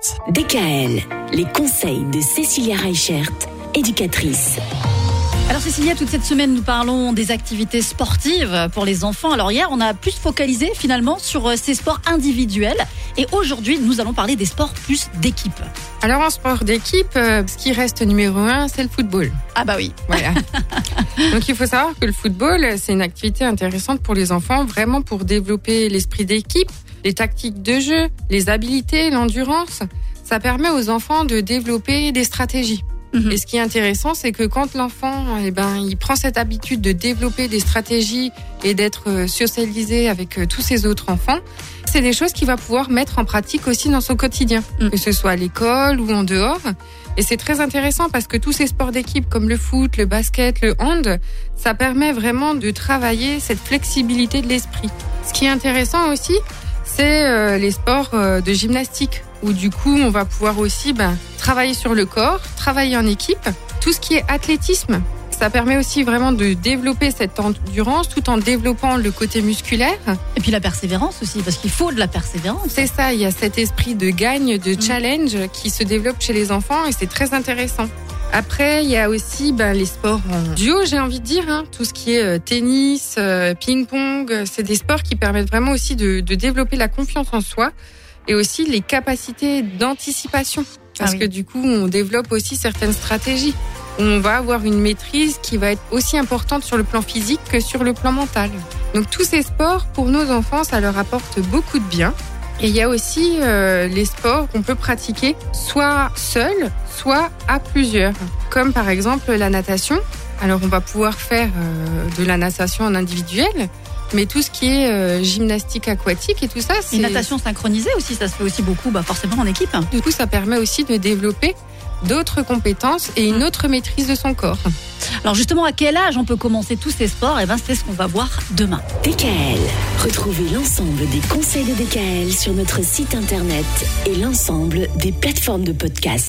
DKL, les conseils de Cécilia Reichert, éducatrice. Alors Cécilia, toute cette semaine, nous parlons des activités sportives pour les enfants. Alors hier, on a plus focalisé finalement sur ces sports individuels. Et aujourd'hui, nous allons parler des sports plus d'équipe. Alors en sport d'équipe, ce qui reste numéro 1, c'est le football. Ah bah oui. Voilà. Donc il faut savoir que le football, c'est une activité intéressante pour les enfants, vraiment pour développer l'esprit d'équipe, les tactiques de jeu, les habiletés, l'endurance. Ça permet aux enfants de développer des stratégies. Et ce qui est intéressant, c'est que quand l'enfant, il prend cette habitude de développer des stratégies et d'être socialisé avec tous ses autres enfants, c'est des choses qu'il va pouvoir mettre en pratique aussi dans son quotidien, que ce soit à l'école ou en dehors. Et c'est très intéressant parce que tous ces sports d'équipe comme le foot, le basket, le hand, ça permet vraiment de travailler cette flexibilité de l'esprit. Ce qui est intéressant aussi, c'est les sports de gymnastique, où du coup, on va pouvoir aussi travailler sur le corps, travailler en équipe. Tout ce qui est athlétisme, ça permet aussi vraiment de développer cette endurance tout en développant le côté musculaire. Et puis la persévérance aussi, parce qu'il faut de la persévérance. C'est ça, il y a cet esprit de gagne, de challenge qui se développe chez les enfants et c'est très intéressant. Après, il y a aussi les sports en duo, j'ai envie de dire. Tout ce qui est tennis, ping-pong, c'est des sports qui permettent vraiment aussi de développer la confiance en soi et aussi les capacités d'anticipation. Parce que du coup, on développe aussi certaines stratégies. On va avoir une maîtrise qui va être aussi importante sur le plan physique que sur le plan mental. Donc tous ces sports, pour nos enfants, ça leur apporte beaucoup de bien. Et il y a aussi les sports qu'on peut pratiquer soit seul, soit à plusieurs. Comme par exemple la natation. Alors on va pouvoir faire de la natation en individuel, mais tout ce qui est gymnastique aquatique et tout ça, c'est... Une natation synchronisée aussi, ça se fait aussi beaucoup forcément en équipe. Du coup, ça permet aussi de développer d'autres compétences et une autre maîtrise de son corps. Alors justement, à quel âge on peut commencer tous ces sports ? C'est ce qu'on va voir demain. DKL. Retrouvez l'ensemble des conseils de DKL sur notre site internet et l'ensemble des plateformes de podcast.